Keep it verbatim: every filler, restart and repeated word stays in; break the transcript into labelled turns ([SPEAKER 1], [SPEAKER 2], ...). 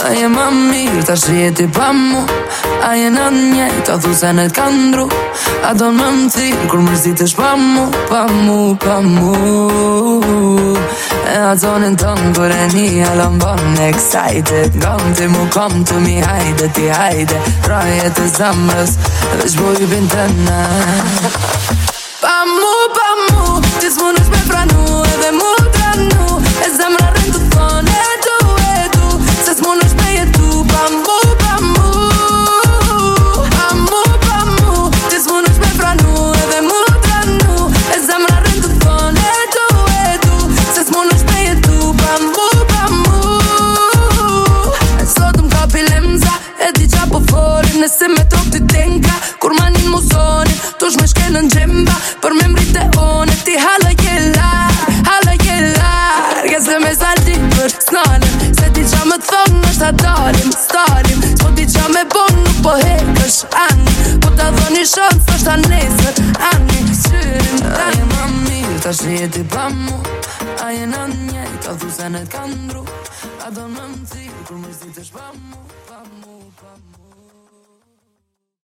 [SPEAKER 1] A je ma mirë, ta shi jeti pa mu. A je në njejt, a thu se në t'kandru. A do në më thirë, kur mërzitesh pa mu. Pa mu, pa mu. E a zonin tonë, kur e një alon bon excited. Gom ti mu kom të mi hajde, ti hajde. Rajet e zamrës, veç bujbin të në. Pa mu, pa mu, ti s'munësh me pranu edhe mu tranu. E zemra rënd të thonë, e du, e du, se s'munësh me jetu. Pa mu, pa mu, pa mu, pa mu, ti s'munësh me pranu edhe mu tranu. E zemra rënd të thonë, e du, e du, se s'munësh me jetu. Pa mu, pa mu. E sot m'kapi lemza, e di qa po folim. Nëse me trop t'i tenka, kur manin muzonin, tush me shke në gjemba. Për me mrit e one, ti hala je larg, hala je larg. E se me salti për s'nalim, se ti qa me thonë është ta dalim, stalim. S'po ti qa me bon, nuk po hekësh ani. Po ta dhoni shans, është ta nesër, ani. Syrin, a je ma mirë, ta shi jeti pa mu. A je në njejt, a thu se në t'kandru. A do në më thirë, kur mërzitesh pa mu.